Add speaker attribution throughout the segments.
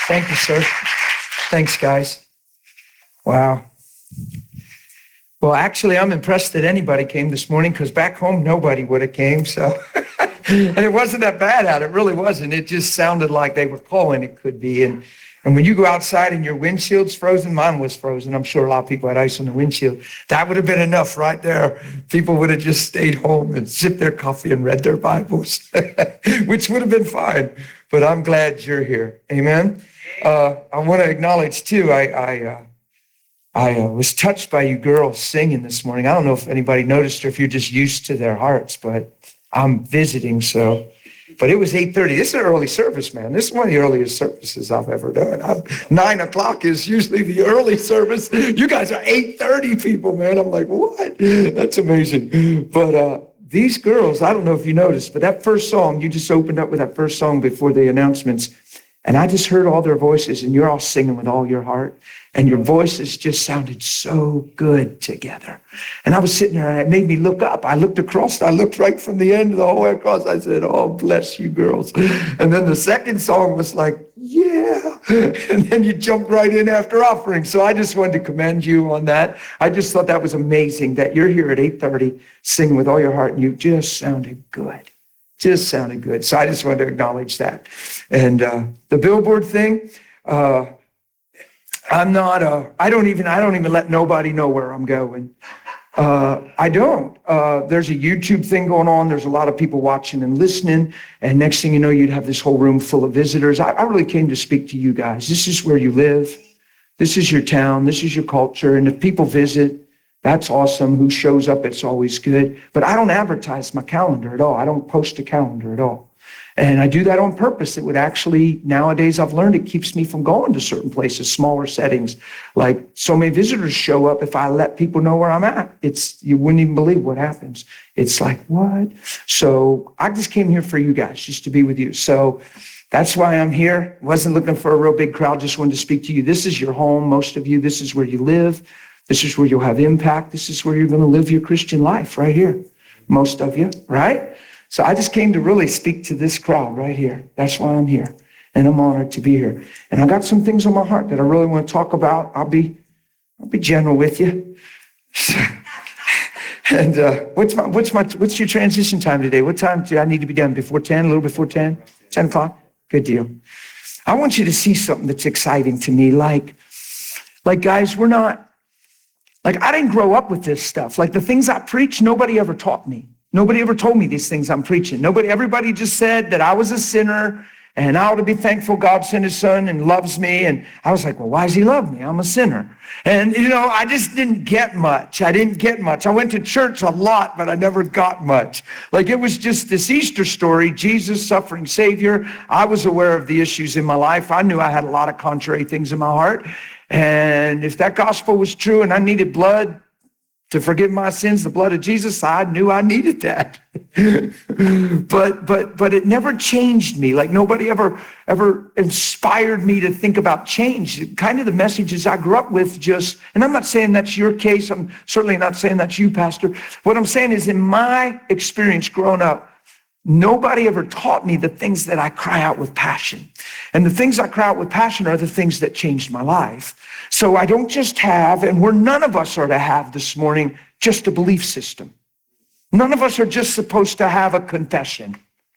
Speaker 1: Thank you, sir. Thanks, guys. Wow. Well, actually, I'm impressed that anybody came this morning because back home, nobody would have came. So, and it wasn't that bad out. It really wasn't. It just sounded like they were calling it could be. And when you go outside and your windshield's frozen, mine was frozen. I'm sure a lot of people had ice on the windshield. That would have been enough right there. People would have just stayed home and sipped their coffee and read their Bibles, which would have been fine. But I'm glad you're here. Amen. I want to acknowledge too, I was touched by you girls singing this morning. I don't know if anybody noticed or if you're just used to their hearts, but I'm visiting, so. But it was 8:30. This is an early service, man. This is one of the earliest services I've ever done. 9 o'clock is usually the early service. You guys are 8:30 people, man. I'm like, what? That's amazing. But these girls, I don't know if you noticed, but that first song, you just opened up with that first song before the announcements. And I just heard all their voices, and you're all singing with all your heart. And your voices just sounded so good together. And I was sitting there, and it made me look up. I looked across, I looked right from the end of the whole way across. I said, oh, bless you girls. And then the second song was like, yeah. And then you jumped right in after offering. So I just wanted to commend you on that. I just thought that was amazing that you're here at 8:30 singing with all your heart, and you just sounded good. Just sounded good. So I just wanted to acknowledge that. And the billboard thing, I don't even let nobody know where I'm going. I don't. There's a YouTube thing going on. There's a lot of people watching and listening. And next thing you know, you'd have this whole room full of visitors. I really came to speak to you guys. This is where you live. This is your town. This is your culture. And if people visit, that's awesome. Who shows up, it's always good. But I don't advertise my calendar at all. I don't post a calendar at all. And I do that on purpose. It would actually, nowadays I've learned it keeps me from going to certain places, smaller settings. Like so many visitors show up if I let people know where I'm at. You wouldn't even believe what happens. It's like, what? So I just came here for you guys, just to be with you. So that's why I'm here. Wasn't looking for a real big crowd, just wanted to speak to you. This is your home, most of you. This is where you live. This is where you'll have impact. This is where you're going to live your Christian life, right here. Most of you, right? So I just came to really speak to this crowd right here. That's why I'm here. And I'm honored to be here. And I got some things on my heart that I really want to talk about. I'll be general with you. And what's your transition time today? What time do I need to be done? Before 10, a little before 10? 10 o'clock? Good deal. I want you to see something that's exciting to me. Like guys, I didn't grow up with this stuff. Like the things I preach, nobody ever taught me. Nobody ever told me these things I'm preaching. Everybody just said that I was a sinner and I ought to be thankful God sent his son and loves me. And I was like, well, why does he love me? I'm a sinner. And, I just didn't get much. I went to church a lot, but I never got much. Like it was just this Easter story, Jesus, suffering Savior. I was aware of the issues in my life. I knew I had a lot of contrary things in my heart. And if that gospel was true and I needed blood to forgive my sins, the blood of Jesus, I knew I needed that. but it never changed me. Like nobody ever inspired me to think about change. Kind of the messages I grew up with and I'm not saying that's your case. I'm certainly not saying that's you, Pastor. What I'm saying is in my experience growing up, nobody ever taught me the things that I cry out with passion. And the things I cry out with passion are the things that changed my life. So I don't just have, and none of us are to have this morning, just a belief system. None of us are just supposed to have a confession.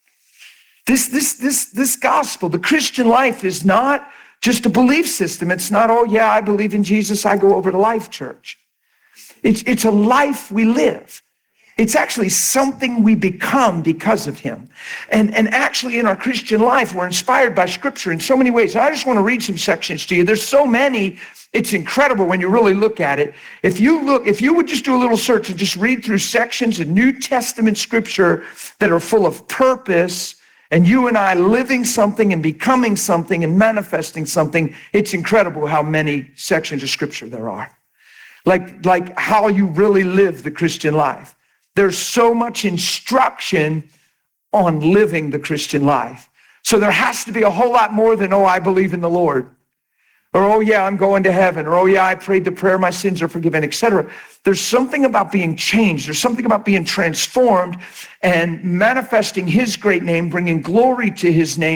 Speaker 1: This gospel, the Christian life is not just a belief system. It's not, oh yeah, I believe in Jesus, I go over to Life Church. It's a life we live. It's actually something we become because of him. And actually in our Christian life, we're inspired by scripture in so many ways. I just want to read some sections to you. There's so many, it's incredible when you really look at it. If you would just do a little search and just read through sections of New Testament scripture that are full of purpose, and you and I living something and becoming something and manifesting something, it's incredible how many sections of scripture there are. Like how you really live the Christian life. There's so much instruction on living the Christian life. So there has to be a whole lot more than, oh, I believe in the Lord. Or, oh yeah, I'm going to heaven. Or, oh yeah, I prayed the prayer, my sins are forgiven, etc. There's something about being changed. There's something about being transformed and manifesting his great name, bringing glory to his name,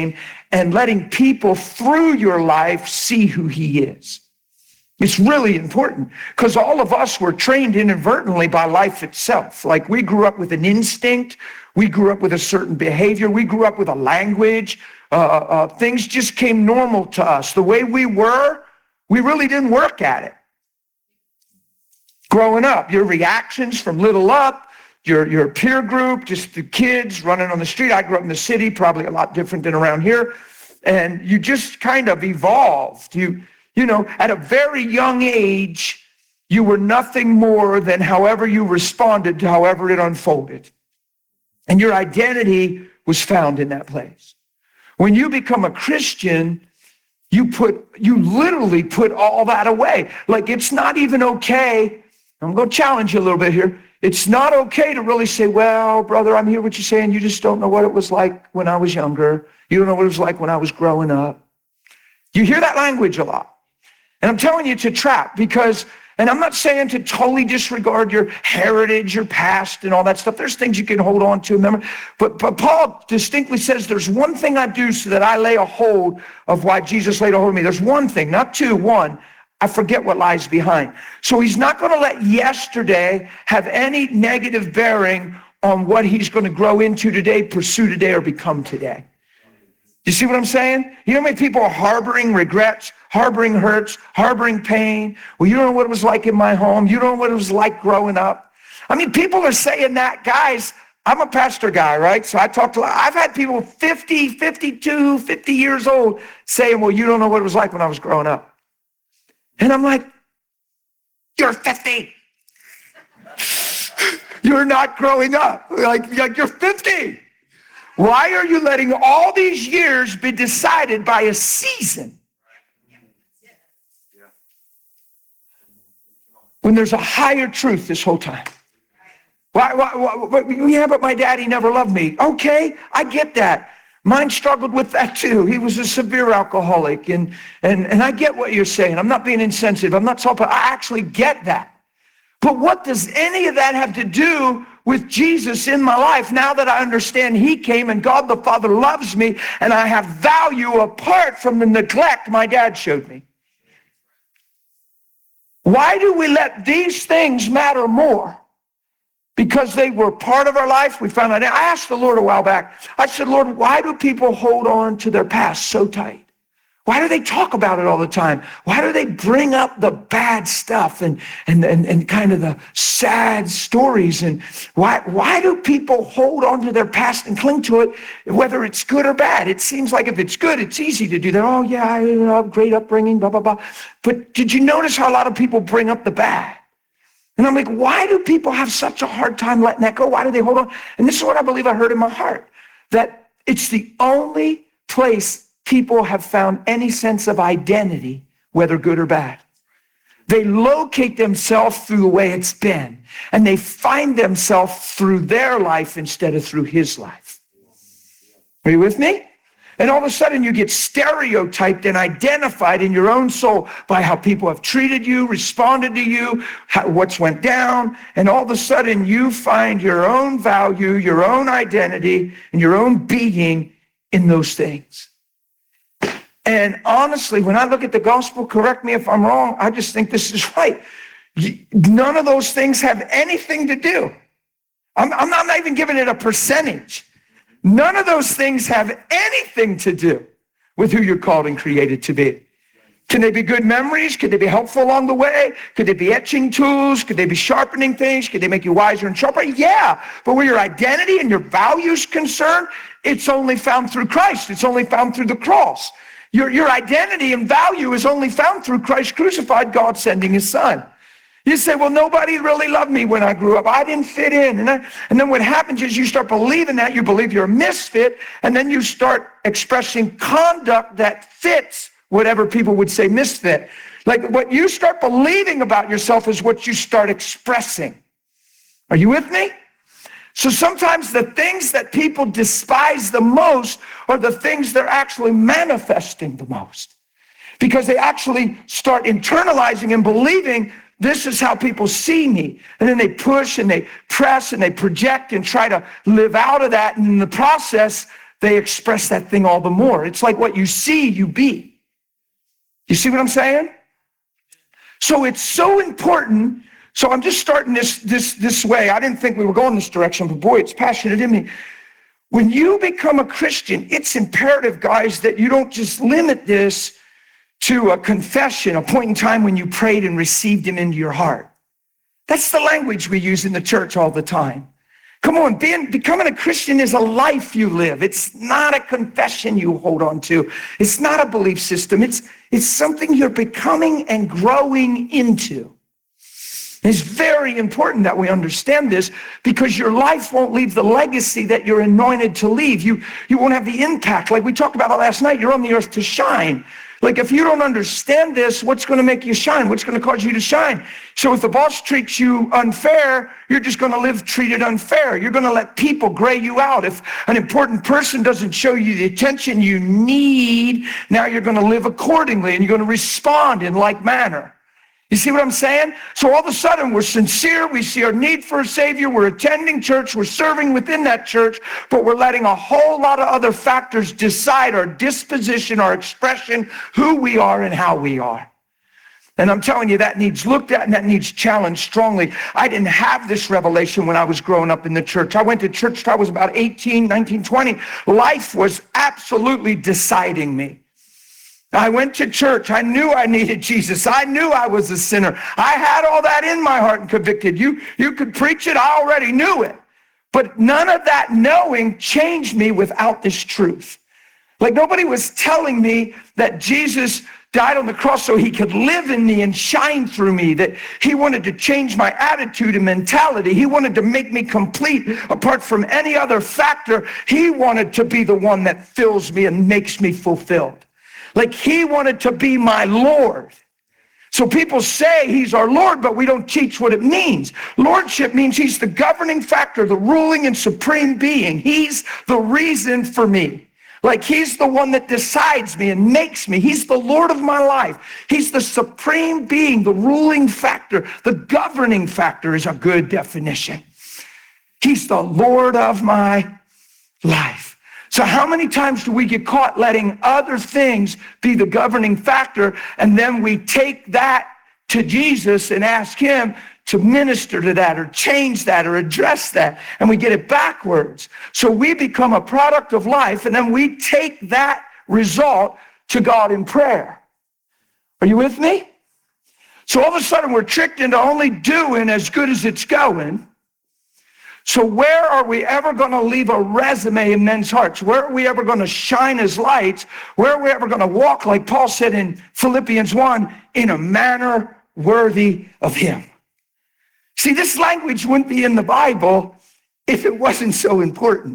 Speaker 1: and letting people through your life see who he is. It's really important because all of us were trained inadvertently by life itself. Like we grew up with an instinct. We grew up with a certain behavior. We grew up with a language. Things just came normal to us. The way we were, we really didn't work at it. Growing up, your reactions from little up, your peer group, just the kids running on the street. I grew up in the city, probably a lot different than around here. And you just kind of evolved. You know, at a very young age, you were nothing more than however you responded to however it unfolded. And your identity was found in that place. When you become a Christian, you literally put all that away. Like it's not even okay. I'm going to challenge you a little bit here. It's not okay to really say, well, brother, I'm hearing what you're saying. You just don't know what it was like when I was younger. You don't know what it was like when I was growing up. You hear that language a lot. And I'm telling you, it's a trap because, and I'm not saying to totally disregard your heritage, your past and all that stuff. There's things you can hold on to, remember? But Paul distinctly says there's one thing I do so that I lay a hold of why Jesus laid a hold of me. There's one thing, not two, one. I forget what lies behind. So he's not going to let yesterday have any negative bearing on what he's going to grow into today, pursue today, or become today. You see what I'm saying? You know how many people are harboring regrets, harboring hurts, harboring pain? Well, you don't know what it was like in my home. You don't know what it was like growing up. I mean, people are saying that, guys. I'm a pastor guy, right? So I talk to, I've had people 50, 52, 50 years old saying, well, you don't know what it was like when I was growing up. And I'm like, you're 50. You're not growing up. Like you're 50. Why are you letting all these years be decided by a season? When there's a higher truth this whole time. Why, yeah, but my daddy never loved me. Okay, I get that. Mine struggled with that too. He was a severe alcoholic. And I get what you're saying. I'm not being insensitive. I'm not talking, I actually get that. But what does any of that have to do with Jesus in my life now that I understand he came and God the Father loves me and I have value apart from the neglect my dad showed me? Why do we let these things matter more? Because they were part of our life. We found out. I asked the Lord a while back. I said, Lord, why do people hold on to their past so tight? Why do they talk about it all the time? Why do they bring up the bad stuff and kind of the sad stories? And why do people hold on to their past and cling to it, whether it's good or bad? It seems like if it's good, it's easy to do that. Oh, yeah, I have great upbringing, blah, blah, blah. But did you notice how a lot of people bring up the bad? And I'm like, why do people have such a hard time letting that go? Why do they hold on? And this is what I believe I heard in my heart, that it's the only place people have found any sense of identity, whether good or bad. They locate themselves through the way it's been, and they find themselves through their life instead of through his life. Are you with me? And all of a sudden you get stereotyped and identified in your own soul by how people have treated you, responded to you, what's went down. And all of a sudden you find your own value, your own identity, and your own being in those things. And honestly, when I look at the gospel, correct me if I'm wrong, I just think this is right. None of those things have anything to do. I'm not even giving it a percentage. None of those things have anything to do with who you're called and created to be. Can they be good memories? Could they be helpful along the way? Could they be etching tools? Could they be sharpening things? Could they make you wiser and sharper? Yeah, but where your identity and your values concerned, it's only found through Christ. It's only found through the cross. Your identity and value is only found through Christ crucified, God sending his son. You say, well, nobody really loved me when I grew up. I didn't fit in. And then what happens is you start believing that. You believe you're a misfit. And then you start expressing conduct that fits whatever people would say misfit. Like what you start believing about yourself is what you start expressing. Are you with me? So sometimes the things that people despise the most are the things they're actually manifesting the most. Because they actually start internalizing and believing this is how people see me. And then they push and they press and they project and try to live out of that. And in the process, they express that thing all the more. It's like what you see, you be. You see what I'm saying? So it's so important. So I'm just starting this way. I didn't think we were going this direction, but boy, it's passionate in me. When you become a Christian, it's imperative, guys, that you don't just limit this to a confession, a point in time when you prayed and received him into your heart. That's the language we use in the church all the time. Come on, becoming a Christian is a life you live. It's not a confession you hold on to. It's not a belief system. It's something you're becoming and growing into. It's very important that we understand this, because your life won't leave the legacy that you're anointed to leave. You won't have the impact. Like we talked about last night, you're on the earth to shine. Like if you don't understand this, what's going to make you shine? What's going to cause you to shine? So if the boss treats you unfair, you're just going to live treated unfair. You're going to let people gray you out. If an important person doesn't show you the attention you need, now you're going to live accordingly and you're going to respond in like manner. You see what I'm saying? So all of a sudden we're sincere, we see our need for a Savior, we're attending church, we're serving within that church, but we're letting a whole lot of other factors decide our disposition, our expression, who we are and how we are. And I'm telling you, that needs looked at and that needs challenged strongly. I didn't have this revelation when I was growing up in the church. I went to church till I was about 18, 19, 20. Life was absolutely deciding me. I went to church. I knew I needed Jesus. I knew I was a sinner. I had all that in my heart and convicted. You could preach it. I already knew it. But none of that knowing changed me without this truth. Like nobody was telling me that Jesus died on the cross so he could live in me and shine through me, that he wanted to change my attitude and mentality. He wanted to make me complete apart from any other factor. He wanted to be the one that fills me and makes me fulfilled. Like he wanted to be my Lord. So people say he's our Lord, but we don't teach what it means. Lordship means he's the governing factor, the ruling and supreme being. He's the reason for me. Like he's the one that decides me and makes me. He's the Lord of my life. He's the supreme being, the ruling factor, the governing factor is a good definition. He's the Lord of my life. So how many times do we get caught letting other things be the governing factor, and then we take that to Jesus and ask him to minister to that or change that or address that, and we get it backwards. So we become a product of life, and then we take that result to God in prayer. Are you with me? So all of a sudden we're tricked into only doing as good as it's going. So where are we ever going to leave a resume in men's hearts? Where are we ever going to shine as lights? Where are we ever going to walk, like Paul said in Philippians 1, in a manner worthy of him? See, this language wouldn't be in the Bible if it wasn't so important.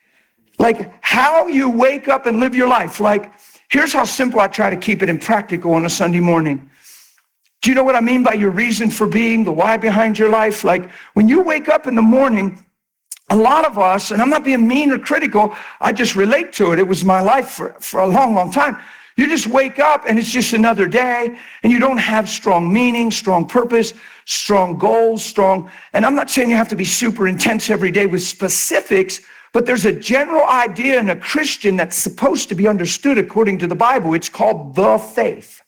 Speaker 1: Like how you wake up and live your life. Like here's how simple I try to keep it and practical on a Sunday morning. Do you know what I mean by your reason for being, the why behind your life? Like when you wake up in the morning, a lot of us, and I'm not being mean or critical, I just relate to it. It was my life for a long, long time. You just wake up and it's just another day and you don't have strong meaning, strong purpose, strong goals, and I'm not saying you have to be super intense every day with specifics, but there's a general idea in a Christian that's supposed to be understood according to the Bible. It's called the faith.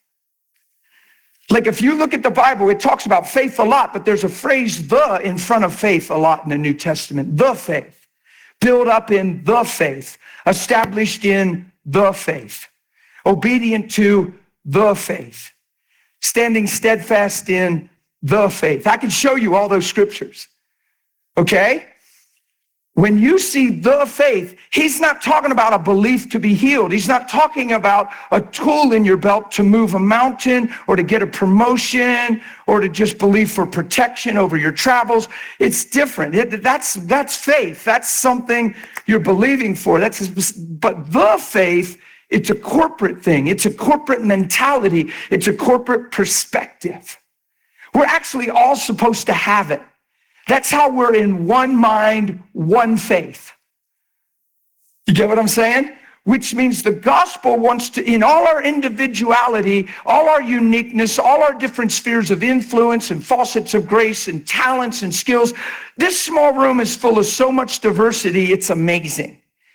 Speaker 1: Like if you look at the Bible, it talks about faith a lot, but there's a phrase "the" in front of faith a lot in the New Testament. The faith, built up in the faith, established in the faith, obedient to the faith, standing steadfast in the faith. I can show you all those scriptures, okay? When you see the faith, he's not talking about a belief to be healed. He's not talking about a tool in your belt to move a mountain or to get a promotion or to just believe for protection over your travels. It's different. That's faith. That's something you're believing for. But the faith, it's a corporate thing. It's a corporate mentality. It's a corporate perspective. We're actually all supposed to have it. That's how we're in one mind, one faith. You get what I'm saying? Which means the gospel wants to, in all our individuality, all our uniqueness, all our different spheres of influence and faucets of grace and talents and skills, this small room is full of so much diversity, it's amazing.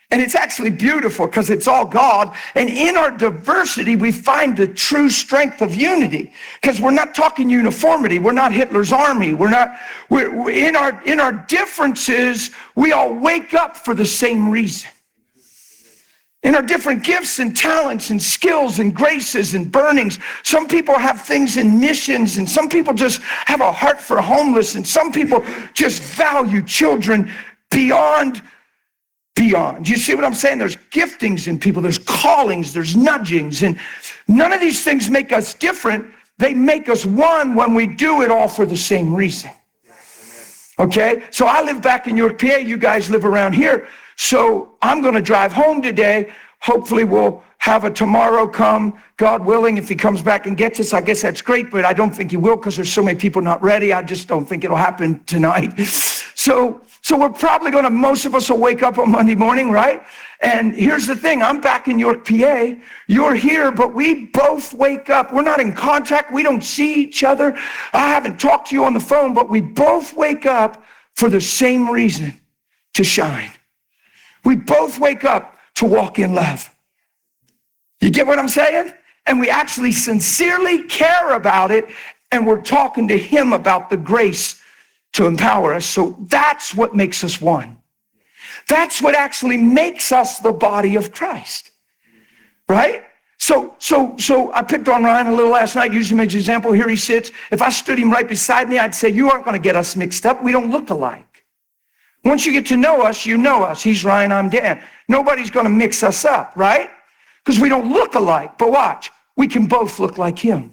Speaker 1: And it's actually beautiful because it's all God. And in our diversity, we find the true strength of unity, because we're not talking uniformity. We're not Hitler's army. We're in our differences, we all wake up for the same reason. In our different gifts and talents and skills and graces and burnings, some people have things in missions, and some people just have a heart for homeless, and some people just value children beyond. You see what I'm saying? There's giftings in people, there's callings, there's nudgings, and none of these things make us different. They make us one when we do it all for the same reason. Okay? So I live back in York, PA. You guys live around here. So I'm going to drive home today. Hopefully we'll have a tomorrow come, God willing. If he comes back and gets us, I guess that's great, but I don't think he will, because there's so many people not ready. I just don't think it'll happen tonight. So we're probably going to, most of us will wake up on Monday morning, right? And here's the thing, I'm back in York, PA. You're here, but we both wake up. We're not in contact. We don't see each other. I haven't talked to you on the phone, but we both wake up for the same reason, to shine. We both wake up to walk in love. You get what I'm saying? And we actually sincerely care about it, and we're talking to him about the grace to empower us. So that's what makes us one. That's what actually makes us the body of Christ, right? So I picked on Ryan a little last night, used him as an example. Here he sits. If I stood him right beside me, I'd say, you aren't going to get us mixed up. We don't look alike. Once you get to know us, you know us. He's Ryan, I'm Dan. Nobody's going to mix us up, right? Because we don't look alike. But watch, we can both look like him.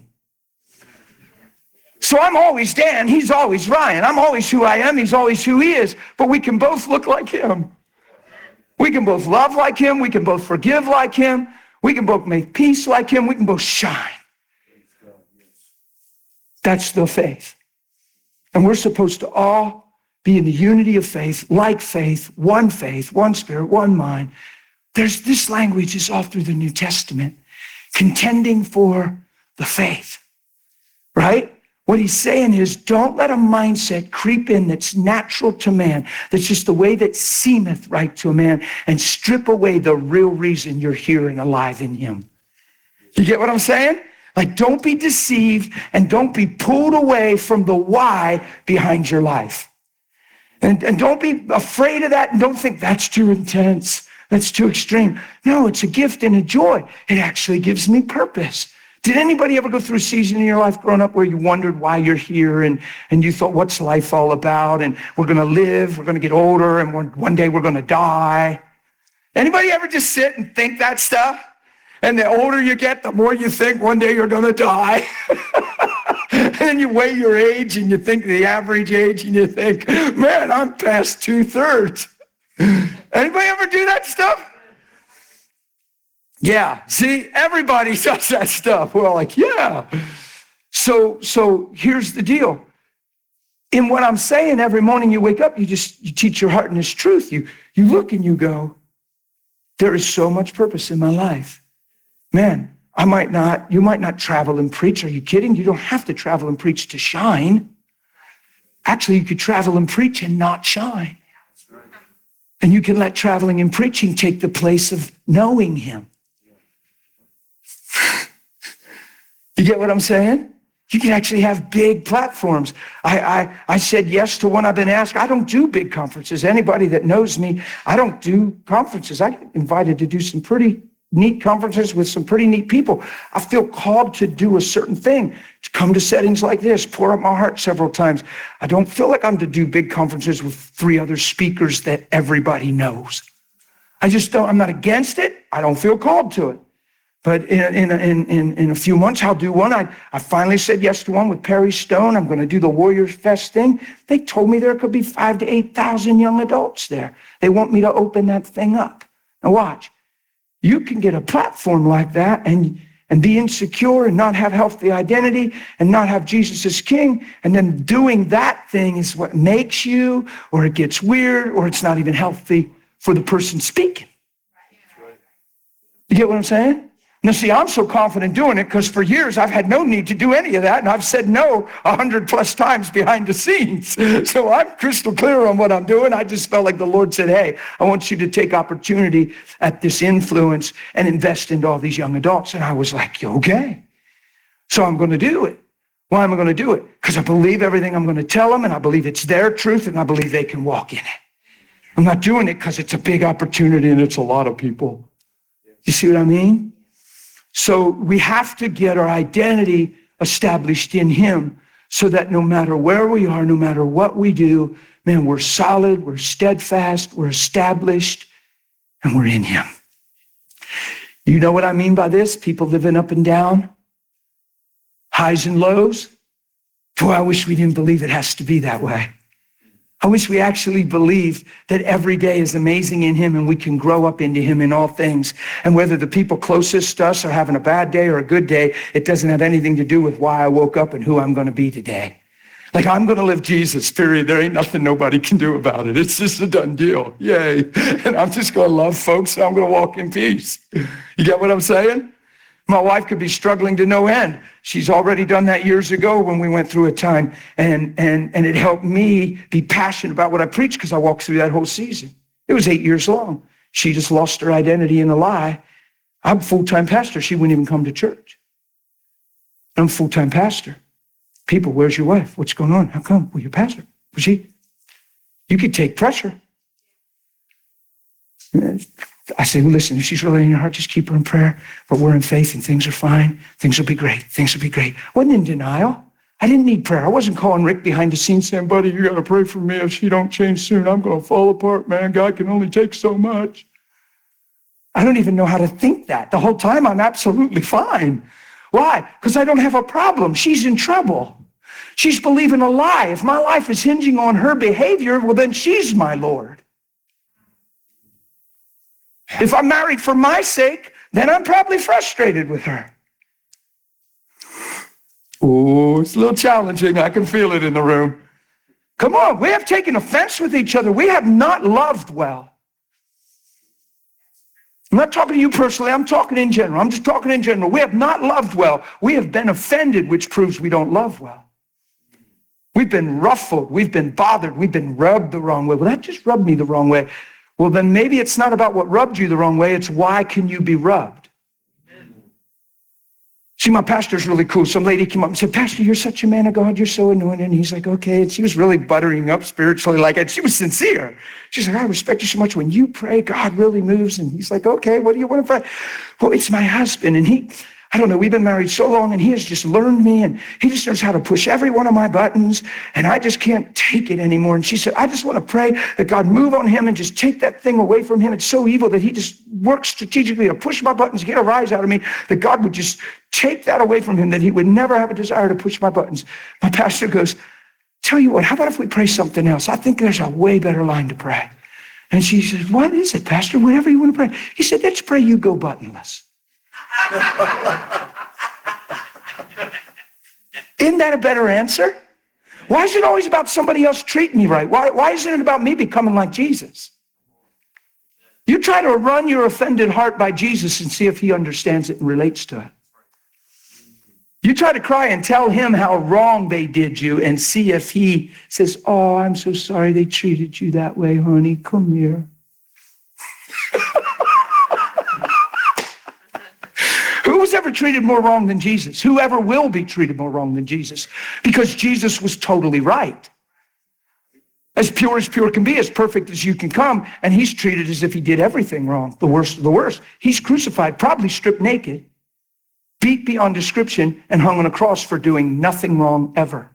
Speaker 1: So I'm always Dan, he's always Ryan. I'm always who I am, he's always who he is. But we can both look like him. We can both love like him. We can both forgive like him. We can both make peace like him. We can both shine. That's the faith. And we're supposed to all be in the unity of faith, one spirit, one mind. This language is all through the New Testament, contending for the faith, right? What he's saying is, don't let a mindset creep in that's natural to man, that's just the way that seemeth right to a man, and strip away the real reason you're here and alive in him. You get what I'm saying? Like, don't be deceived and don't be pulled away from the why behind your life. And don't be afraid of that, and don't think that's too intense, that's too extreme. No, it's a gift and a joy. It actually gives me purpose. Did anybody ever go through a season in your life growing up where you wondered why you're here, and you thought, what's life all about? And we're going to live, we're going to get older, and one day we're going to die. Anybody ever just sit and think that stuff? And the older you get, the more you think one day you're going to die. And then you weigh your age and you think the average age, and you think, man, I'm past 2/3. Anybody ever do that stuff? Yeah, see, everybody does that stuff. We're all like, yeah. So here's the deal. In what I'm saying, every morning you wake up, you teach your heart in this truth. You look and you go, there is so much purpose in my life. Man, you might not travel and preach. Are you kidding? You don't have to travel and preach to shine. Actually, you could travel and preach and not shine. And you can let traveling and preaching take the place of knowing him. You get what I'm saying? You can actually have big platforms. I said yes to one I've been asked. I don't do big conferences. Anybody that knows me, I don't do conferences. I get invited to do some pretty neat conferences with some pretty neat people. I feel called to do a certain thing, to come to settings like this, pour out my heart several times. I don't feel like I'm to do big conferences with 3 other speakers that everybody knows. I just don't. I'm not against it. I don't feel called to it. But in a few months, I'll do one. I finally said yes to one with Perry Stone. I'm going to do the Warriors Fest thing. They told me there could be 5,000 to 8,000 young adults there. They want me to open that thing up. Now watch. You can get a platform like that and be insecure and not have healthy identity and not have Jesus as king. And then doing that thing is what makes you, or it gets weird, or it's not even healthy for the person speaking. You get what I'm saying? Now, see, I'm so confident doing it because for years I've had no need to do any of that, and I've said no 100 plus times behind the scenes. So I'm crystal clear on what I'm doing. I just felt like the Lord said, hey, I want you to take opportunity at this influence and invest into all these young adults. And I was like, okay. So I'm going to do it. Why am I going to do it? Because I believe everything I'm going to tell them, and I believe it's their truth, and I believe they can walk in it. I'm not doing it because it's a big opportunity and it's a lot of people. You see what I mean? So we have to get our identity established in him so that no matter where we are, no matter what we do, man, we're solid, we're steadfast, we're established, and we're in him. You know what I mean by this? People living up and down, highs and lows. Boy, I wish we didn't believe it has to be that way. I wish we actually believed that every day is amazing in him and we can grow up into him in all things. And whether the people closest to us are having a bad day or a good day, it doesn't have anything to do with why I woke up and who I'm going to be today. Like, I'm going to live Jesus, period. There ain't nothing nobody can do about it. It's just a done deal. Yay. And I'm just going to love folks and I'm going to walk in peace. You get what I'm saying? My wife could be struggling to no end. She's already done that years ago when we went through a time, and it helped me be passionate about what I preach because I walked through that whole season. It was 8 years long. She just lost her identity in a lie. I'm a full-time pastor. She wouldn't even come to church. I'm a full-time pastor. People, where's your wife? What's going on? How come? Well, you're pastor. Was she? You could take pressure. I say, well, listen, if she's really in your heart, just keep her in prayer. But we're in faith and things are fine. Things will be great. Things will be great. I wasn't in denial. I didn't need prayer. I wasn't calling Rick behind the scenes saying, buddy, you got to pray for me. If she don't change soon, I'm going to fall apart, man. God can only take so much. I don't even know how to think that. The whole time I'm absolutely fine. Why? Because I don't have a problem. She's in trouble. She's believing a lie. If my life is hinging on her behavior, well, then she's my Lord. If I'm married for my sake, then I'm probably frustrated with her. Oh, it's a little challenging. I can feel it in the room. Come on, we have taken offense with each other. We have not loved well. I'm not talking to you personally. I'm talking in general. I'm just talking in general. We have not loved well. We have been offended, which proves we don't love well. We've been ruffled. We've been bothered. We've been rubbed the wrong way. Well, that just rubbed me the wrong way. Well, then maybe it's not about what rubbed you the wrong way. It's why can you be rubbed? See, my pastor's really cool. Some lady came up and said, Pastor, you're such a man of God. You're so anointed. And he's like, okay. And she was really buttering up spiritually like it. She was sincere. She's like, I respect you so much. When you pray, God really moves. And he's like, okay, what do you want to pray? Well, it's my husband. And I don't know, we've been married so long and he has just learned me and he just knows how to push every one of my buttons and I just can't take it anymore. And she said, I just want to pray that God move on him and just take that thing away from him. It's so evil that he just works strategically to push my buttons, get a rise out of me, that God would just take that away from him, that he would never have a desire to push my buttons. My pastor goes, tell you what, how about if we pray something else? I think there's a way better line to pray. And she says, what is it, Pastor? Whatever you want to pray. He said, let's pray you go buttonless. Isn't that a better answer? Why is it always about somebody else treating me right? Why isn't it about me becoming like Jesus? You try to run your offended heart by Jesus and see if he understands it and relates to it. You try to cry and tell him how wrong they did you and see if he says, oh, I'm so sorry they treated you that way, honey. Come here. Who was ever treated more wrong than Jesus? Whoever will be treated more wrong than Jesus? Because Jesus was totally right. As pure can be, as perfect as you can come, and he's treated as if he did everything wrong, the worst of the worst. He's crucified, probably stripped naked, beat beyond description, and hung on a cross for doing nothing wrong ever.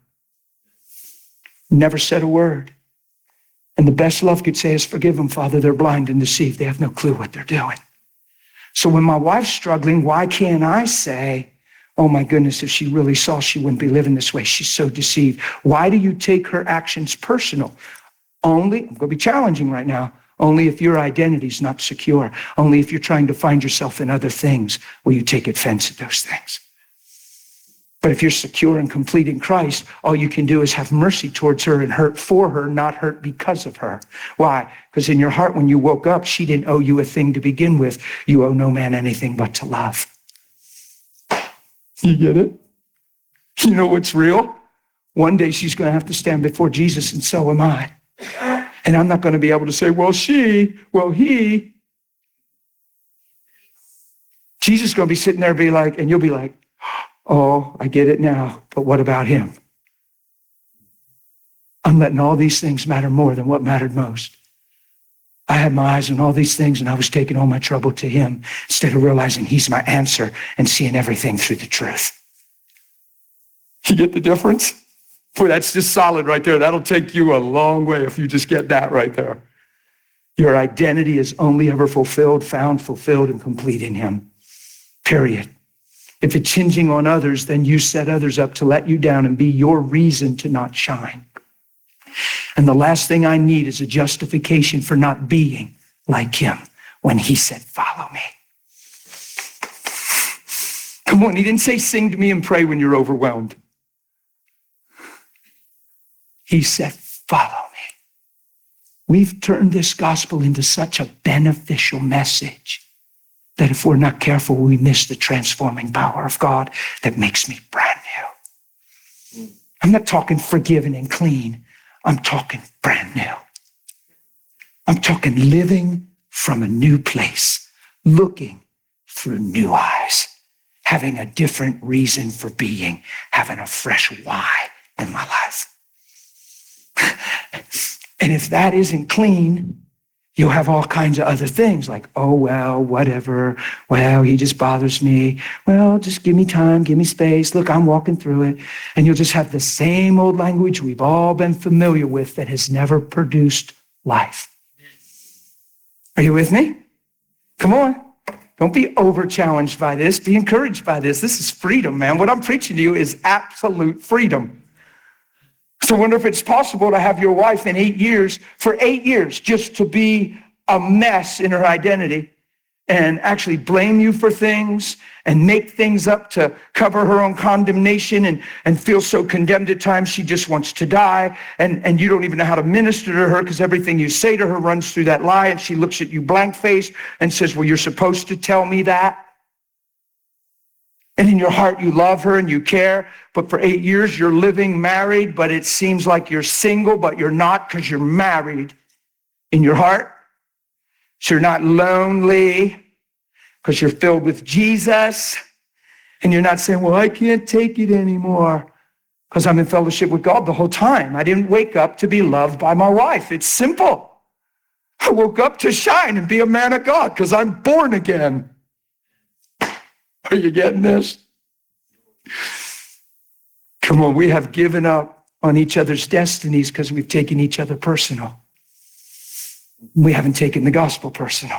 Speaker 1: Never said a word. And the best love could say is, forgive them, Father, they're blind and deceived. They have no clue what they're doing. So when my wife's struggling, why can't I say, oh my goodness, if she really saw, she wouldn't be living this way. She's so deceived. Why do you take her actions personal? Only, I'm going to be challenging right now, only if your identity's not secure. Only if you're trying to find yourself in other things will you take offense at those things. But if you're secure and complete in Christ, all you can do is have mercy towards her and hurt for her, not hurt because of her. Why? Because in your heart, when you woke up, she didn't owe you a thing to begin with. You owe no man anything but to love. You get it? You know what's real? One day she's going to have to stand before Jesus, and so am I. And I'm not going to be able to say, well, he. Jesus is going to be sitting there and be like, and you'll be like, oh, I get it now, but what about him? I'm letting all these things matter more than what mattered most. I had my eyes on all these things, and I was taking all my trouble to him instead of realizing he's my answer and seeing everything through the truth. You get the difference? Boy, that's just solid right there. That'll take you a long way if you just get that right there. Your identity is only ever fulfilled, found, fulfilled, and complete in him. Period. If it's hinging on others, then you set others up to let you down and be your reason to not shine. And the last thing I need is a justification for not being like him when he said, follow me. Come on, he didn't say sing to me and pray when you're overwhelmed. He said, follow me. We've turned this gospel into such a beneficial message that if we're not careful, we miss the transforming power of God that makes me brand new. I'm not talking forgiven and clean. I'm talking brand new. I'm talking living from a new place, looking through new eyes, having a different reason for being, having a fresh why in my life. And if that isn't clean, you'll have all kinds of other things like, oh, well, whatever. Well, he just bothers me. Well, just give me time, give me space. Look, I'm walking through it. And you'll just have the same old language we've all been familiar with that has never produced life. Are you with me? Come on. Don't be over-challenged by this. Be encouraged by this. This is freedom, man. What I'm preaching to you is absolute freedom. So I wonder if it's possible to have your wife in 8 years, for 8 years, just to be a mess in her identity and actually blame you for things and make things up to cover her own condemnation and feel so condemned at times she just wants to die. And you don't even know how to minister to her because everything you say to her runs through that lie, and she looks at you blank-faced and says, well, you're supposed to tell me that. And in your heart, you love her and you care, but for 8 years, you're living married, but it seems like you're single, but you're not because you're married in your heart. So you're not lonely because you're filled with Jesus. And you're not saying, well, I can't take it anymore because I'm in fellowship with God the whole time. I didn't wake up to be loved by my wife. It's simple. I woke up to shine and be a man of God because I'm born again. Are you getting this? Come on, we have given up on each other's destinies because we've taken each other personal. We haven't taken the gospel personal.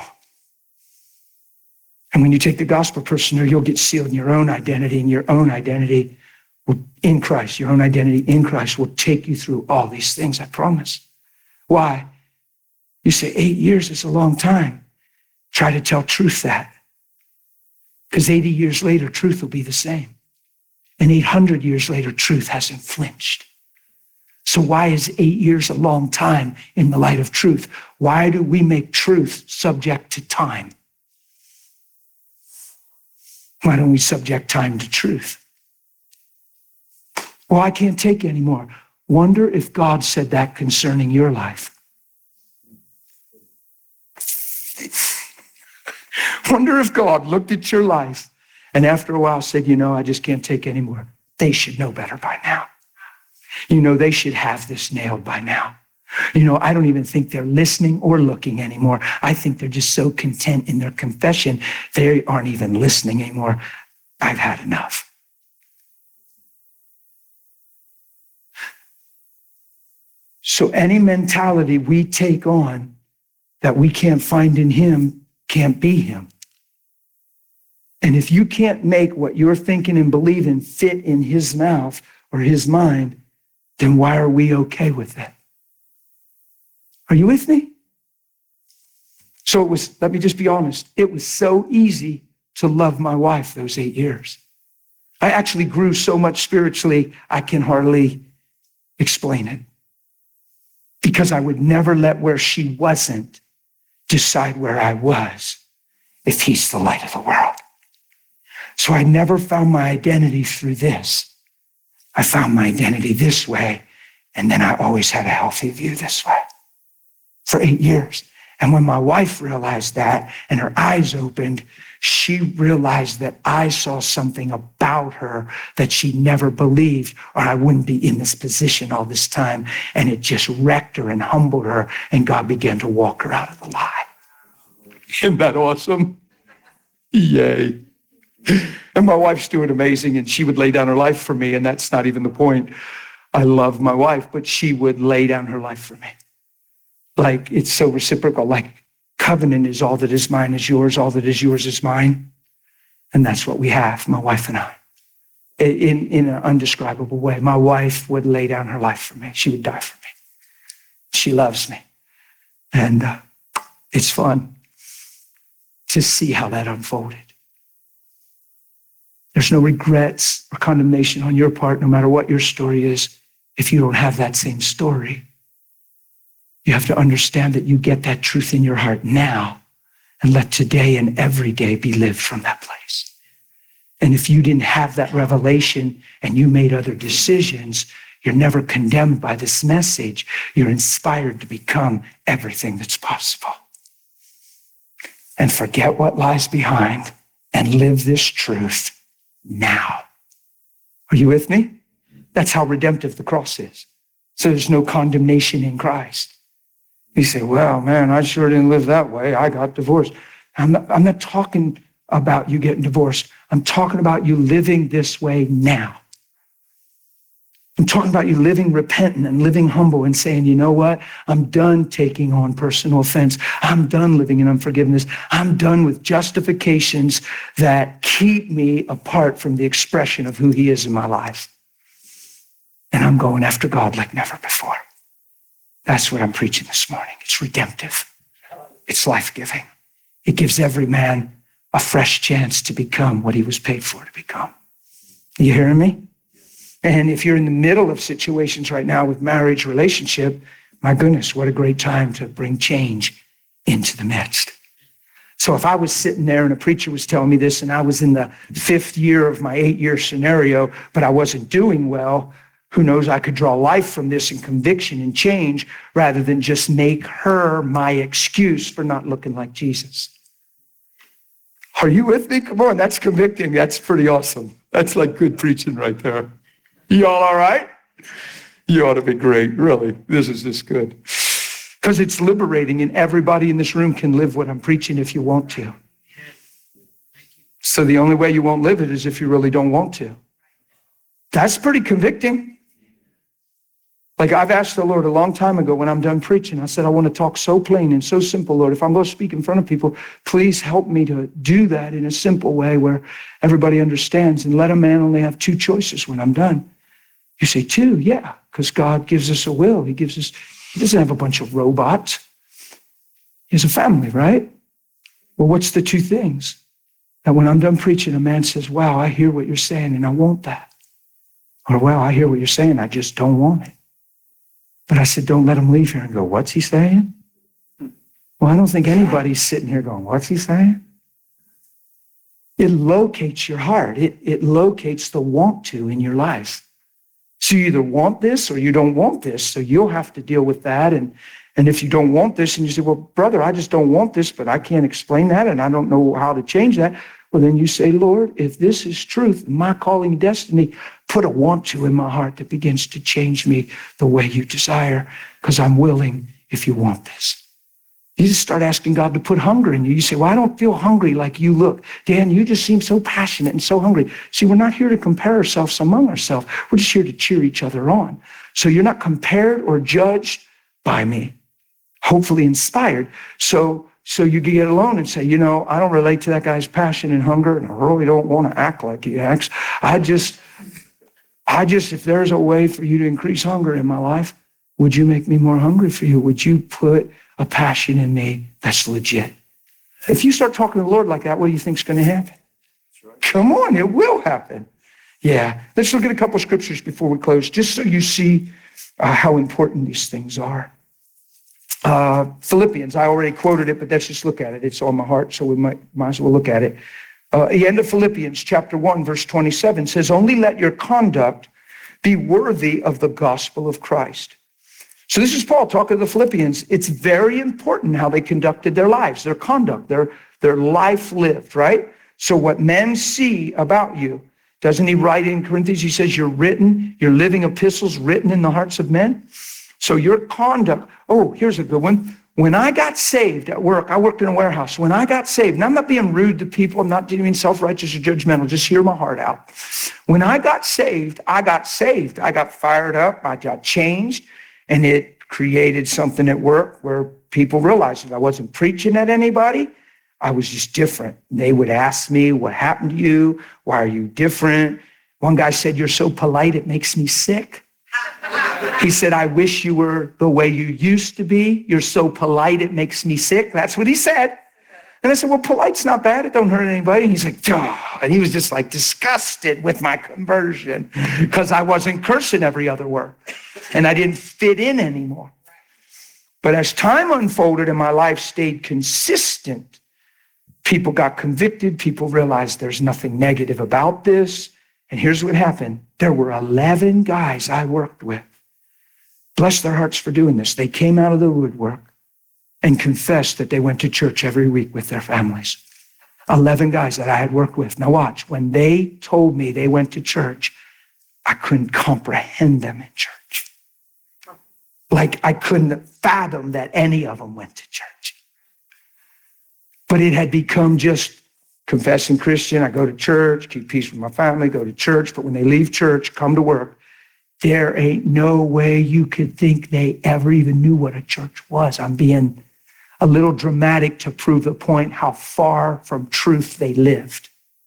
Speaker 1: And when you take the gospel personal, you'll get sealed in your own identity, and your own identity in Christ, your own identity in Christ will take you through all these things, I promise. Why? You say 8 years is a long time. Try to tell truth that. Because 80 years later, truth will be the same. And 800 years later, truth hasn't flinched. So why is 8 years a long time in the light of truth? Why do we make truth subject to time? Why don't we subject time to truth? Well, I can't take anymore. Wonder if God said that concerning your life. Wonder if God looked at your life and after a while said, I just can't take anymore. They should know better by now. They should have this nailed by now. I don't even think they're listening or looking anymore. I think they're just so content in their confession, they aren't even listening anymore. I've had enough. So any mentality we take on that we can't find in him can't be him. And if you can't make what you're thinking and believing fit in his mouth or his mind, then why are we okay with it? Are you with me? So let me just be honest, it was so easy to love my wife those 8 years. I actually grew so much spiritually, I can hardly explain it. Because I would never let where she wasn't decide where I was if he's the light of the world. So I never found my identity through this. I found my identity this way. And then I always had a healthy view this way for 8 years. And when my wife realized that and her eyes opened, she realized that I saw something about her that she never believed, or I wouldn't be in this position all this time. And it just wrecked her and humbled her, and God began to walk her out of the lie. Isn't that awesome? Yay. And my wife's doing amazing, and she would lay down her life for me, and that's not even the point. I love my wife, but she would lay down her life for me. Like, it's so reciprocal. Like, covenant is all that is mine is yours, all that is yours is mine. And that's what we have, my wife and I, in an undescribable way. My wife would lay down her life for me. She would die for me. She loves me. And it's fun to see how that unfolded. There's no regrets or condemnation on your part, no matter what your story is, if you don't have that same story. You have to understand that you get that truth in your heart now, and let today and every day be lived from that place. And if you didn't have that revelation and you made other decisions, you're never condemned by this message. You're inspired to become everything that's possible. And forget what lies behind and live this truth now. Are you with me? That's how redemptive the cross is. So there's no condemnation in Christ. You say, well, man, I sure didn't live that way. I got divorced. I'm not talking about you getting divorced. I'm talking about you living this way now. I'm talking about you living repentant and living humble and saying, you know what? I'm done taking on personal offense. I'm done living in unforgiveness. I'm done with justifications that keep me apart from the expression of who he is in my life. And I'm going after God like never before. That's what I'm preaching this morning. It's redemptive. It's life-giving. It gives every man a fresh chance to become what he was paid for to become. You hearing me? And if you're in the middle of situations right now with marriage, relationship, my goodness, what a great time to bring change into the midst. So if I was sitting there and a preacher was telling me this and I was in the 5th year of my 8-year scenario, but I wasn't doing well, who knows, I could draw life from this and conviction and change rather than just make her my excuse for not looking like Jesus. Are you with me? Come on, that's convicting. That's pretty awesome. That's like good preaching right there. Y'all all right? You ought to be great, really. This is just good. Because it's liberating, and everybody in this room can live what I'm preaching if you want to. So the only way you won't live it is if you really don't want to. That's pretty convicting. Like, I've asked the Lord a long time ago when I'm done preaching, I said, I want to talk so plain and so simple, Lord. If I'm going to speak in front of people, please help me to do that in a simple way where everybody understands, and let a man only have 2 choices when I'm done. You say 2? Yeah, because God gives us a will. He doesn't have a bunch of robots. He has a family, right? Well, what's the 2 things? That when I'm done preaching, a man says, wow, I hear what you're saying and I want that. Or, wow, I hear what you're saying, I just don't want it. But I said, don't let him leave here and go, what's he saying? Well, I don't think anybody's sitting here going, what's he saying? It locates your heart. It locates the want to in your life. So you either want this or you don't want this. So you'll have to deal with that. And if you don't want this and you say, well, brother, I just don't want this, but I can't explain that and I don't know how to change that. Well, then you say, Lord, if this is truth, my calling destiny, put a want to in my heart that begins to change me the way you desire, because I'm willing if you want this. You just start asking God to put hunger in you. You say, well, I don't feel hungry like you look. Dan, you just seem so passionate and so hungry. See, we're not here to compare ourselves among ourselves. We're just here to cheer each other on. So you're not compared or judged by me, hopefully inspired. So you can get alone and say, you know, I don't relate to that guy's passion and hunger, and I really don't want to act like he acts. I just, if there's a way for you to increase hunger in my life, would you make me more hungry for you? Would you put a passion in me that's legit? If you start talking to the Lord like that, what do you think is going to happen? Right. Come on, it will happen. Yeah, let's look at a couple of scriptures before we close, just so you see how important these things are. Philippians, I already quoted it, but let's just look at it. It's on my heart, so we might as well look at it. The end of Philippians chapter 1, verse 27 says, only let your conduct be worthy of the gospel of Christ. So this is Paul talking to the Philippians. It's very important how they conducted their lives, their conduct, their life lived, right? So what men see about you, doesn't he write in Corinthians? He says, you're living epistles written in the hearts of men. So your conduct, oh, here's a good one. When I got saved at work, I worked in a warehouse. When I got saved, and I'm not being rude to people, I'm not being self-righteous or judgmental, just hear my heart out. When I got saved. I got fired up, I got changed, and it created something at work where people realized that I wasn't preaching at anybody. I was just different. They would ask me, what happened to you? Why are you different? One guy said, you're so polite, it makes me sick. He said, I wish you were the way you used to be. You're so polite, it makes me sick. That's what he said. And I said, well, polite's not bad. It don't hurt anybody. And he's like, oh. And he was just like disgusted with my conversion because I wasn't cursing every other word and I didn't fit in anymore. But as time unfolded and my life stayed consistent, people got convicted. People realized there's nothing negative about this. And here's what happened. There were 11 guys I worked with. Bless their hearts for doing this. They came out of the woodwork and confessed that they went to church every week with their families. 11 guys that I had worked with. Now watch, when they told me they went to church, I couldn't comprehend them in church. Like I couldn't fathom that any of them went to church. But it had become just confessing Christian. I go to church, keep peace with my family, go to church. But when they leave church, come to work, there ain't no way you could think they ever even knew what a church was. I'm being a little dramatic to prove the point how far from truth they lived.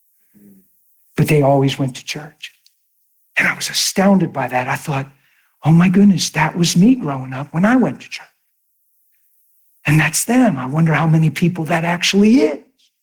Speaker 1: But they always went to church. And I was astounded by that. I thought, oh my goodness, that was me growing up when I went to church. And that's them. I wonder how many people that actually is.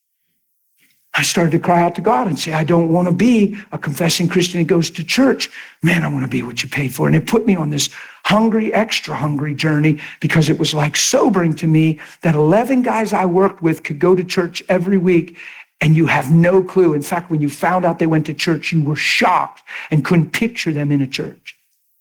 Speaker 1: I started to cry out to God and say, I don't want to be a confessing Christian who goes to church. Man, I want to be what you paid for. And it put me on this hungry, extra hungry journey because it was like sobering to me that 11 guys I worked with could go to church every week and you have no clue. In fact, when you found out they went to church, you were shocked and couldn't picture them in a church.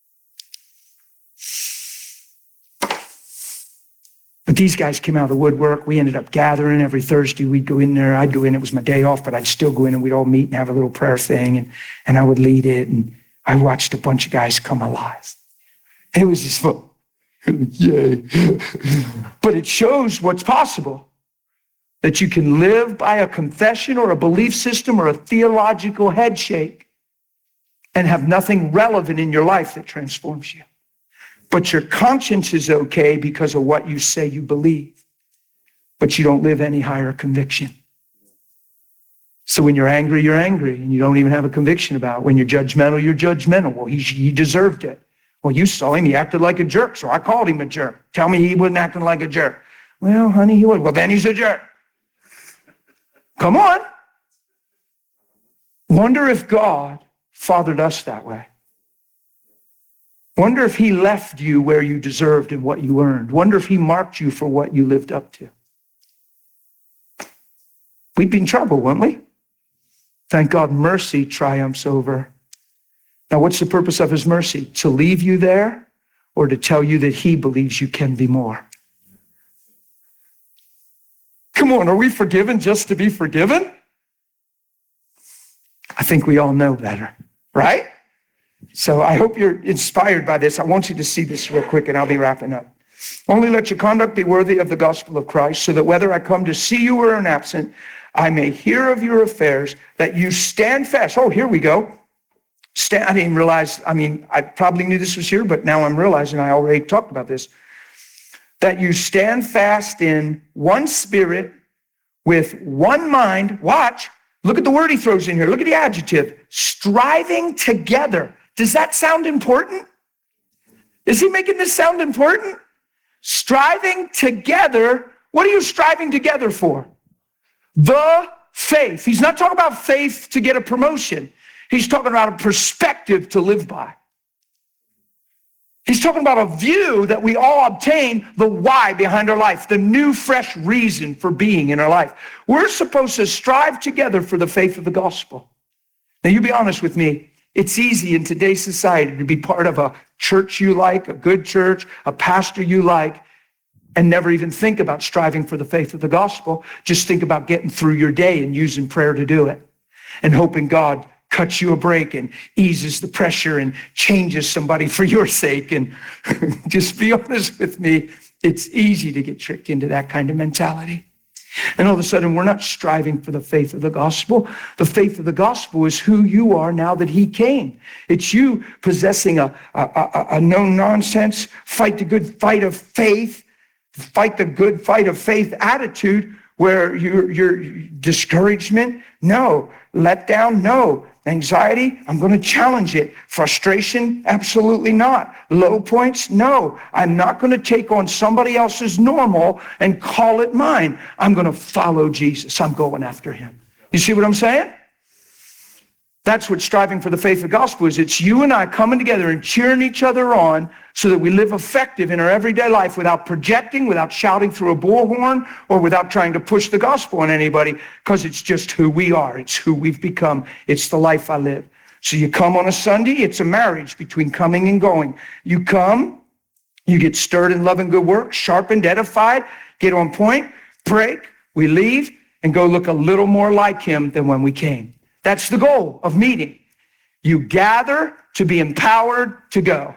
Speaker 1: But these guys came out of the woodwork. We ended up gathering every Thursday. We'd go in there. I'd go in. It was my day off, but I'd still go in and we'd all meet and have a little prayer thing. And I would lead it. And I watched a bunch of guys come alive. It was just fun. Yay. But it shows what's possible. That you can live by a confession or a belief system or a theological headshake and have nothing relevant in your life that transforms you. But your conscience is okay because of what you say you believe. But you don't live any higher conviction. So when you're angry, and you don't even have a conviction about it. When you're judgmental, you're judgmental. Well, he deserved it. Well, you saw him, he acted like a jerk, so I called him a jerk. Tell me he wasn't acting like a jerk. Well, honey, he was. Well, then he's a jerk. Come on. Wonder if God fathered us that way. Wonder if he left you where you deserved and what you earned. Wonder if he marked you for what you lived up to. We'd be in trouble, wouldn't we? Thank God mercy triumphs over. Now, what's the purpose of his mercy? To leave you there or to tell you that he believes you can be more? Come on, are we forgiven just to be forgiven? I think we all know better, right? So I hope you're inspired by this. I want you to see this real quick and I'll be wrapping up. Only let your conduct be worthy of the gospel of Christ, so that whether I come to see you or am absent, I may hear of your affairs, that you stand fast. Oh, here we go. I didn't realize, I probably knew this was here, but now I'm realizing I already talked about this. That you stand fast in one spirit, with one mind. Watch, look at the word he throws in here. Look at the adjective, striving together. Does that sound important? Is he making this sound important? Striving together. What are you striving together for? The faith. He's not talking about faith to get a promotion. He's talking about a perspective to live by. He's talking about a view that we all obtain the why behind our life, the new, fresh reason for being in our life. We're supposed to strive together for the faith of the gospel. Now, you be honest with me. It's easy in today's society to be part of a church you like, a good church, a pastor you like, and never even think about striving for the faith of the gospel. Just think about getting through your day and using prayer to do it and hoping God cuts you a break and eases the pressure and changes somebody for your sake. And just be honest with me, it's easy to get tricked into that kind of mentality. And all of a sudden, we're not striving for the faith of the gospel. The faith of the gospel is who you are now that he came. It's you possessing a no-nonsense, fight the good fight of faith, fight the good fight of faith attitude where your discouragement, no. Let down, no. Anxiety, I'm going to challenge it. Frustration, absolutely not. Low points, no. I'm not going to take on somebody else's normal and call it mine. I'm going to follow Jesus. I'm going after him. You see what I'm saying? That's what striving for the faith of the gospel is. It's you and I coming together and cheering each other on so that we live effective in our everyday life without projecting, without shouting through a bullhorn, or without trying to push the gospel on anybody, because it's just who we are. It's who we've become. It's the life I live. So you come on a Sunday, it's a marriage between coming and going. You come, you get stirred in love and good work, sharpened, edified, get on point, break, we leave, and go look a little more like him than when we came. That's the goal of meeting. You gather to be empowered to go.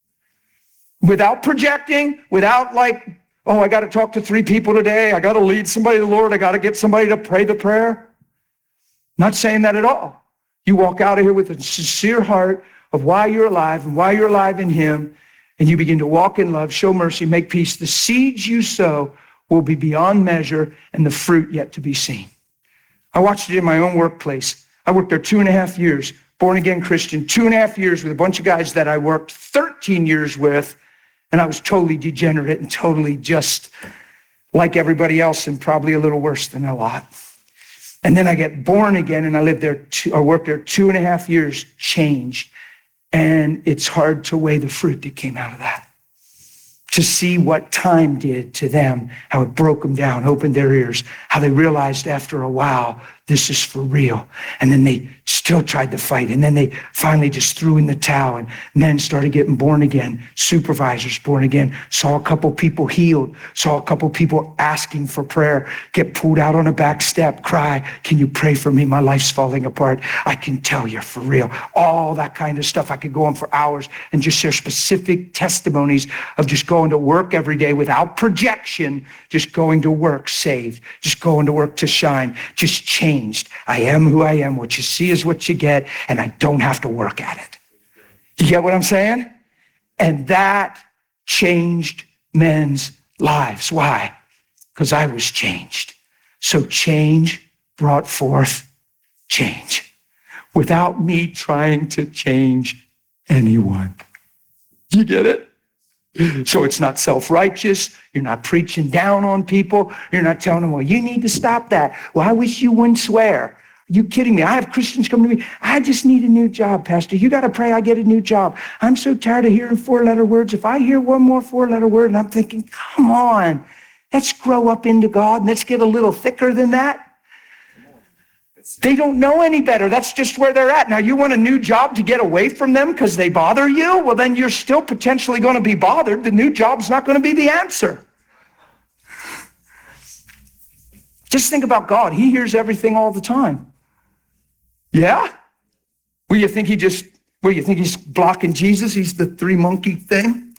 Speaker 1: Without projecting, without like, oh, I got to talk to 3 people today. I got to lead somebody to the Lord. I got to get somebody to pray the prayer. Not saying that at all. You walk out of here with a sincere heart of why you're alive and why you're alive in him. And you begin to walk in love, show mercy, make peace. The seeds you sow will be beyond measure and the fruit yet to be seen. I watched it in my own workplace. I worked there 2.5 years, born-again Christian, 2.5 years with a bunch of guys that I worked 13 years with, and I was totally degenerate and totally just like everybody else and probably a little worse than a lot. And then I get born again, and I lived there, I worked there 2.5 years, changed, and it's hard to weigh the fruit that came out of that. To see what time did to them, how it broke them down, opened their ears, how they realized after a while, this is for real. And then they still tried to fight. And then they finally just threw in the towel and then started getting born again. Supervisors born again. Saw a couple people healed. Saw a couple people asking for prayer. Get pulled out on a back step. Cry, can you pray for me? My life's falling apart. I can tell you for real. All that kind of stuff. I could go on for hours and just share specific testimonies of just going to work every day without projection. Just going to work saved. Just going to work to shine. Just changed. I am who I am. What you see is what you get, and I don't have to work at it. You get what I'm saying? And that changed men's lives. Why? Because I was changed. So change brought forth change without me trying to change anyone. You get it? So it's not self-righteous. You're not preaching down on people. You're not telling them, well, you need to stop that. Well, I wish you wouldn't swear. Are you kidding me? I have Christians come to me. I just need a new job, Pastor. You got to pray I get a new job. I'm so tired of hearing 4-letter words. If I hear one more 4-letter word, and I'm thinking, come on, let's grow up into God and let's get a little thicker than that. They don't know any better. That's just where they're at. Now, you want a new job to get away from them because they bother you? Well, then you're still potentially going to be bothered. The new job's not going to be the answer. Just think about God. He hears everything all the time. Yeah? Well, you think he's blocking Jesus? He's the 3-monkey thing?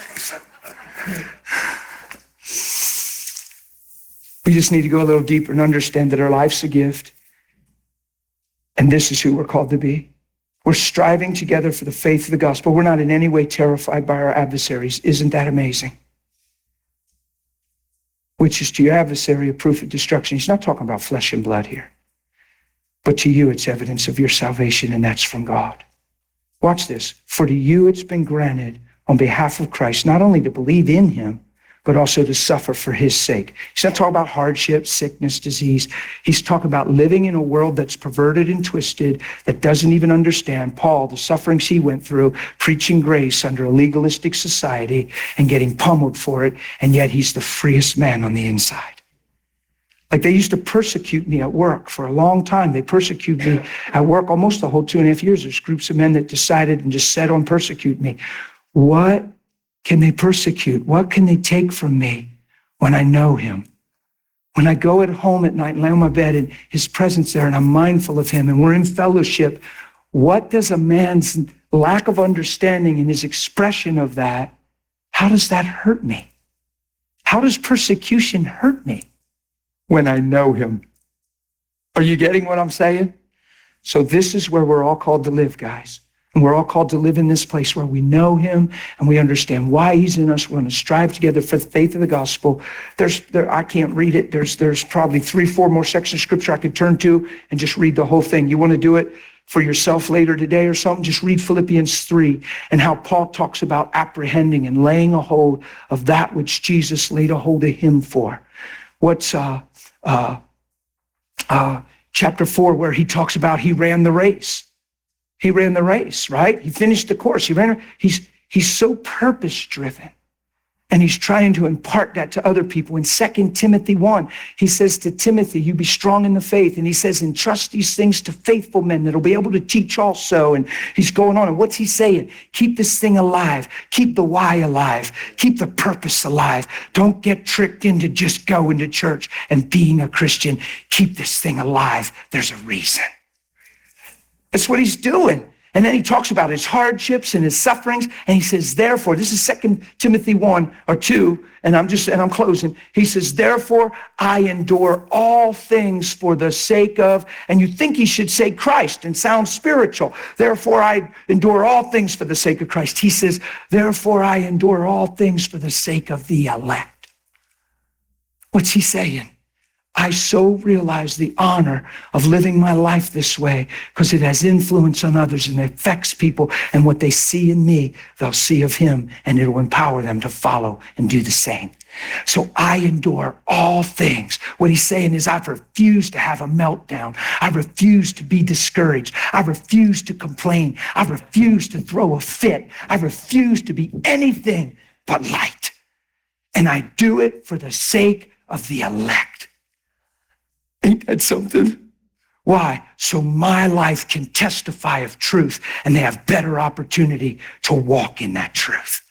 Speaker 1: We just need to go a little deeper and understand that our life's a gift. And this is who we're called to be. We're striving together for the faith of the gospel. We're not in any way terrified by our adversaries. Isn't that amazing? Which is to your adversary a proof of destruction. He's not talking about flesh and blood here. But to you, it's evidence of your salvation, and that's from God. Watch this. For to you it's been granted on behalf of Christ, not only to believe in him, but also to suffer for his sake. He's not talking about hardship, sickness, disease. He's talking about living in a world that's perverted and twisted, that doesn't even understand. Paul, the sufferings he went through, preaching grace under a legalistic society and getting pummeled for it, and yet he's the freest man on the inside. Like they used to persecute me at work for a long time. They persecuted me at work almost the whole 2.5 years. There's groups of men that decided and just set on persecute me. What can they persecute? What can they take from me when I know him? When I go at home at night and lay on my bed and his presence there and I'm mindful of him and we're in fellowship, what does a man's lack of understanding and his expression of that, how does that hurt me? How does persecution hurt me when I know him? Are you getting what I'm saying? So this is where we're all called to live, guys. And we're all called to live in this place where we know him and we understand why he's in us. We're going to strive together for the faith of the gospel. I can't read it. There's probably 3-4 more sections of scripture I could turn to and just read the whole thing. You want to do it for yourself later today or something? Just read Philippians 3 and how Paul talks about apprehending and laying a hold of that which Jesus laid a hold of him for. What's chapter 4, where he talks about he ran the race. He ran the race, right? He finished the course. He's so purpose-driven. And he's trying to impart that to other people. In 2 Timothy 1, he says to Timothy, you be strong in the faith. And he says, entrust these things to faithful men that'll be able to teach also. And he's going on. And what's he saying? Keep this thing alive. Keep the why alive. Keep the purpose alive. Don't get tricked into just going to church and being a Christian. Keep this thing alive. There's a reason. That's what he's doing. And then he talks about his hardships and his sufferings. And he says, therefore, this is 2 Timothy 1 or 2, and I'm closing. He says, therefore, I endure all things for the sake of, and you think he should say Christ and sound spiritual. Therefore, I endure all things for the sake of Christ. He says, therefore, I endure all things for the sake of the elect. What's he saying? I so realize the honor of living my life this way because it has influence on others and it affects people. And what they see in me, they'll see of him, and it'll empower them to follow and do the same. So I endure all things. What he's saying is, I refuse to have a meltdown. I refuse to be discouraged. I refuse to complain. I refuse to throw a fit. I refuse to be anything but light. And I do it for the sake of the elect. Ain't that something? Why? So my life can testify of truth and they have better opportunity to walk in that truth.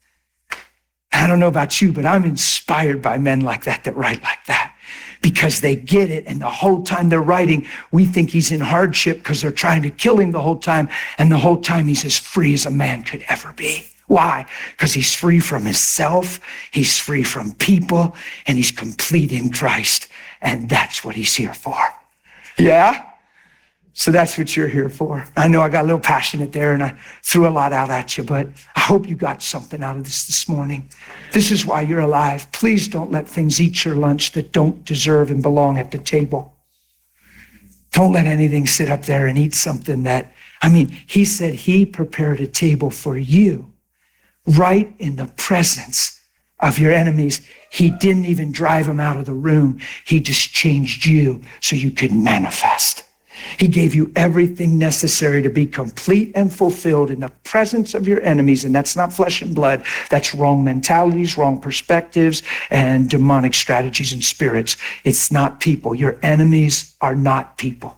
Speaker 1: I don't know about you, but I'm inspired by men like that write like that because they get it. And the whole time they're writing, we think he's in hardship because they're trying to kill him the whole time. And the whole time he's as free as a man could ever be. Why? Because he's free from himself, he's free from people, and he's complete in Christ. And that's what he's here for. Yeah? So that's what you're here for. I know I got a little passionate there and I threw a lot out at you, but I hope you got something out of this morning. This is why you're alive. Please don't let things eat your lunch that don't deserve and belong at the table. Don't let anything sit up there and eat something that, he said he prepared a table for you right in the presence of your enemies. He didn't even drive them out of the room. He just changed you so you could manifest. He gave you everything necessary to be complete and fulfilled in the presence of your enemies. And that's not flesh and blood. That's wrong mentalities, wrong perspectives, and demonic strategies and spirits. It's not people. Your enemies are not people.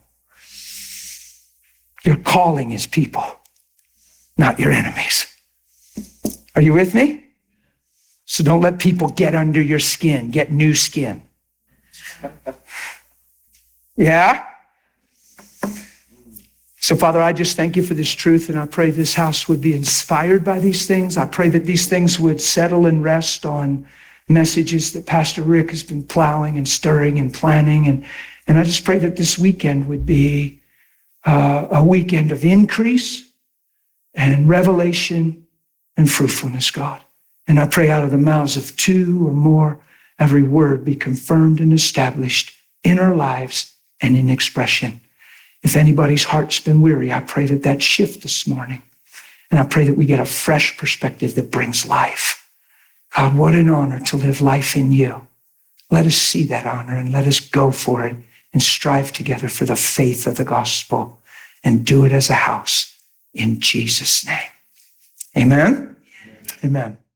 Speaker 1: Your calling is people, not your enemies. Are you with me? So don't let people get under your skin, get new skin. Yeah? So, Father, I just thank you for this truth, and I pray this house would be inspired by these things. I pray that these things would settle and rest on messages that Pastor Rick has been plowing and stirring and planning. And I just pray that this weekend would be a weekend of increase and revelation and fruitfulness, God. And I pray out of the mouths of two or more, every word be confirmed and established in our lives and in expression. If anybody's heart's been weary, I pray that shift this morning. And I pray that we get a fresh perspective that brings life. God, what an honor to live life in you. Let us see that honor and let us go for it and strive together for the faith of the gospel and do it as a house in Jesus' name. Amen. Amen.